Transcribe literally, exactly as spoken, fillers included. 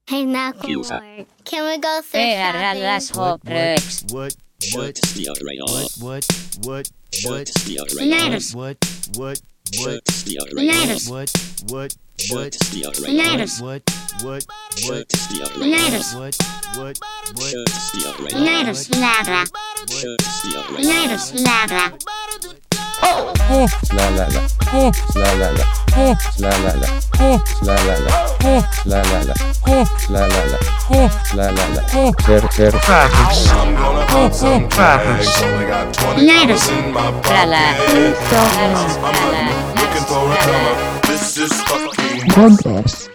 Hey, Knucklehead, can we go thrift Verrallas shopping? hoppruks. What? What? What? What? What? What? Bananas. What? What? What? Bananas. What? What? What? Bananas. What? What? What? Bananas. What? What? What? Bananas ladra. Bananas ladra. Oh, la la la, oh, la la la, oh, la la la, oh, la la la, oh, la la la, oh, la la la, oh, la la la, oh, ver ver facts, I'm gonna pop some tags. Only got twenty dollars in my Tralla. pocket. Tralla. I'm looking for a come up. This is fucking Podcast.